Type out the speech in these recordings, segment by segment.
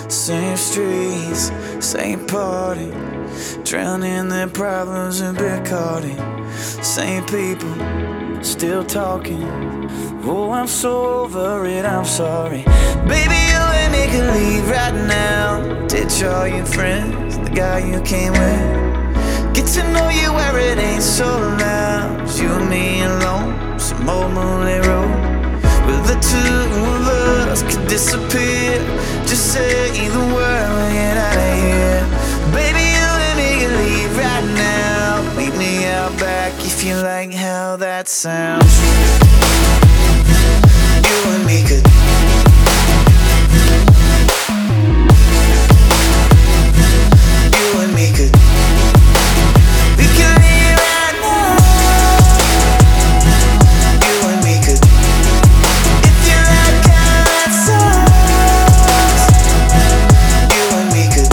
Same streets, same party, drowning their problems in Bacardi. Same people, still talking. Oh, I'm so over it, I'm sorry. Baby, you and me could leave right now. Ditch all your friends, the guy you came with. Get to know you where it ain't so loud. It's you and me alone, some old moonlit road. But the two of us could disappear. Just say the word, we'll get out of here. Baby, you and me can leave right now. Meet me out back if you like how that sounds. You and me could. You and me could. We can leave right now. You and me could. If you like how that sounds. You and me could.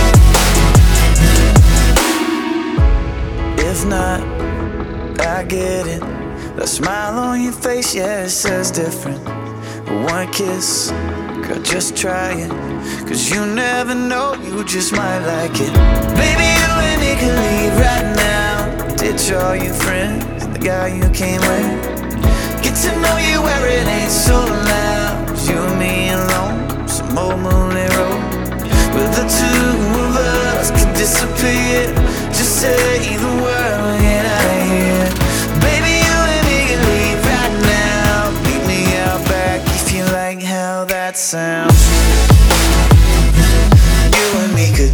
If not, I get it. The smile on your face, yeah, it says different. One kiss, girl, just try it. Cause you never know, you just might like it. Baby, you and me can leave right now. Ditch all your friends, the guy you came with. Get to know you where it ain't so loud. You and me alone, some old moonlit road. Where the two of us could disappear. Just say the word, we'll get out of here. Baby, you and me can leave right now. Meet me out back if you like how that sounds. You and me could.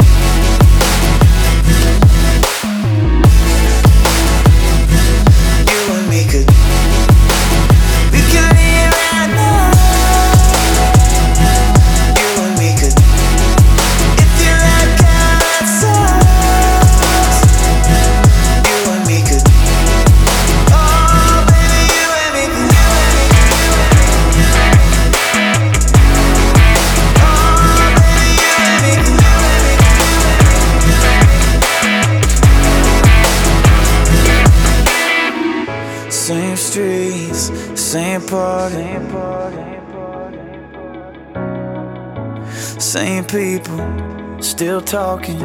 You and me could. We can leave right now. You and me could. If you like how that sounds. You and me could. Oh, baby, you and me could. Oh, baby, you and me could. Same streets, same party, same people, still talking.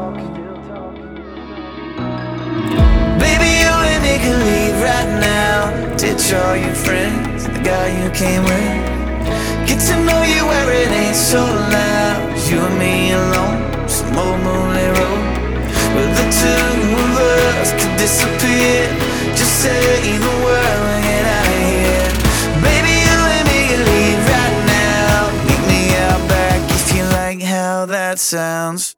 Baby, you and me can leave right now. Ditch all your friends, the guy you came with. Get to know you where it ain't so loud. You and me alone, some old moonlit road. Where the two of us could disappear. Just say the word, we'll get out of here. Baby, you and me can leave right now. Meet me out back if you like how that sounds.